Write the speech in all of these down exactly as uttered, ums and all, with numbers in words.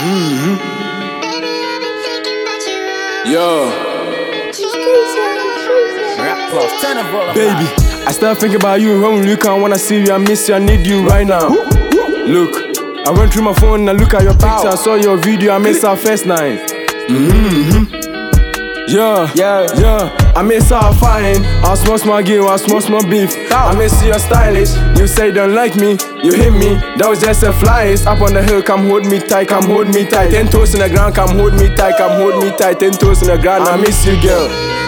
Mm-hmm. Yo. Baby, I start thinking about you when we look. I wanna see you, I miss you, I need you right now. Look, I went through my phone and I look at your picture, I saw your video, I miss our first night. Mm-hmm. Yeah, yeah, yeah. I miss her fine. I small small girl, I small small beef. I miss you stylish. You say you don't like me, you hit me. That was just a flies. Up on the hill, come hold me tight, come hold me tight. Ten toes in the ground, come hold me tight, come hold me tight. Ten toes in the ground, I miss you, girl.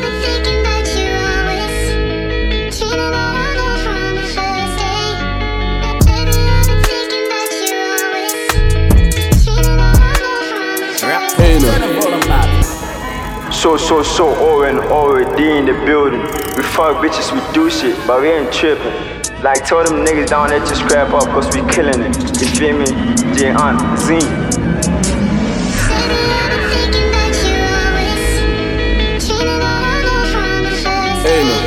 Hey, no. So, so, so, O and already in the building. We fuck bitches, we do shit, but we ain't tripping. Like, tell them niggas down there to scrap up, cause we killing it. You feel me? J on Z. Hey, no.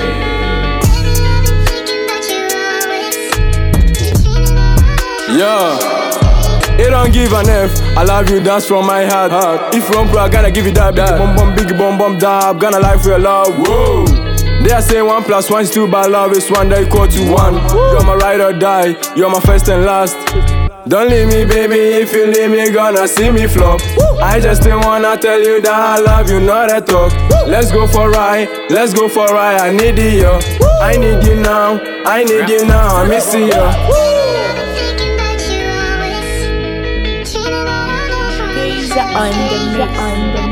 Yeah. It don't give an F. I love you, that's from my heart. heart. If you want bro, I gotta give you that. Big bum bum, big bum bum, dab. Gonna lie for your love. Whoa. They are saying one plus one is two, but love is one that equal to one. You're my ride or die. You're my first and last. Don't leave me, baby. If you leave me, gonna see me flop. I just didn't wanna tell you that I love you, not a talk. Let's go for a ride. Let's go for a ride. I need you. I need you now. I need you now. I miss you. On the, on the